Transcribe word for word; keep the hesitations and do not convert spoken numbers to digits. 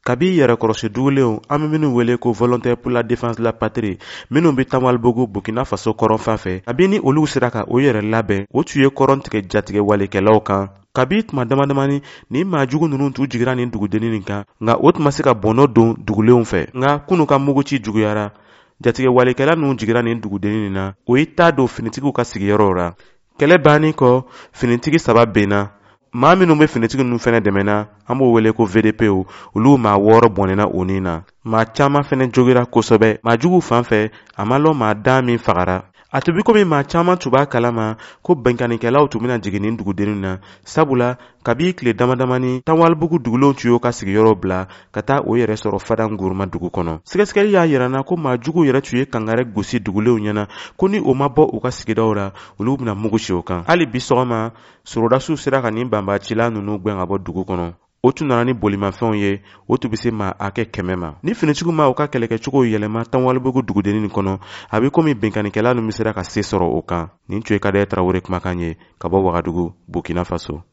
kabi yɛrɛ kɔrɔsi dugulenw an bɛ minnu wele ko volontaire pour la défense de la patrie minnu bɛ Tanwalibugu Burkina Faso kɔrɔn fan fɛ kabi ni olu sera ka o yɛrɛ labɛn o tun ye kɔrɔn tigɛ jatigɛ walekɛlaw kan kabi tuma damadamani ni maajugu ninnu t'u jigira nin dugudennin nin kan nka o tuma se ka bɔnɔ don dugulenw fɛ nka kunu ka muguci juguyara jatigɛ walekɛla ninnu jigira nin dugudennin nin na o y'i ta don finitigiw ka sigiyɔrɔw la kɛlɛ bannen kɔ finitigi saba benna maa minnu bɛ finitigi ninnu fɛnɛ dɛmɛna an b'o wele ko V D P o olu maa wɔɔrɔ bɔnɛna o nin na maa caman fɛnɛ jogira kosɛbɛ maajugu fan fɛ a ma lɔn maa dan min fagara a tun bi komi maa caman tun b'a kalama ko bɛnkanikɛlaw tun bɛna jigin nin dugudennin na sabula kabi tile damadamani Tanwalibugu dugulenw tun y'o ka sigiyɔrɔ bila ka taa o yɛrɛ sɔrɔ Fadanguruma dugu kɔnɔ sɛgɛsɛgɛli y'a yirana ko maajugu yɛrɛ tun ye kangare gosi dugulenw ɲɛna ko ni o ma bɔ u ka sigidaw la olu bɛna mugu si o kan hali bi sɔgɔma sorodasiw sera ka nin banbacila ninnu gwɛn ka bɔ dugu kɔnɔ o tun nana ni bolimafɛnw ye o tun bɛ se maa hakɛ kɛmɛ ma ni finitigiw ma u ka kɛlɛkɛcogo yɛlɛma Tanwalibugu dugudennin nin kɔnɔ a bɛ komi bɛnkanikɛla ninnu sera ka se sɔrɔ o kan nin tun ye Kadɛrɛ Tarawele kumakan ye ka bɔ Wagadugu Burkina Faso.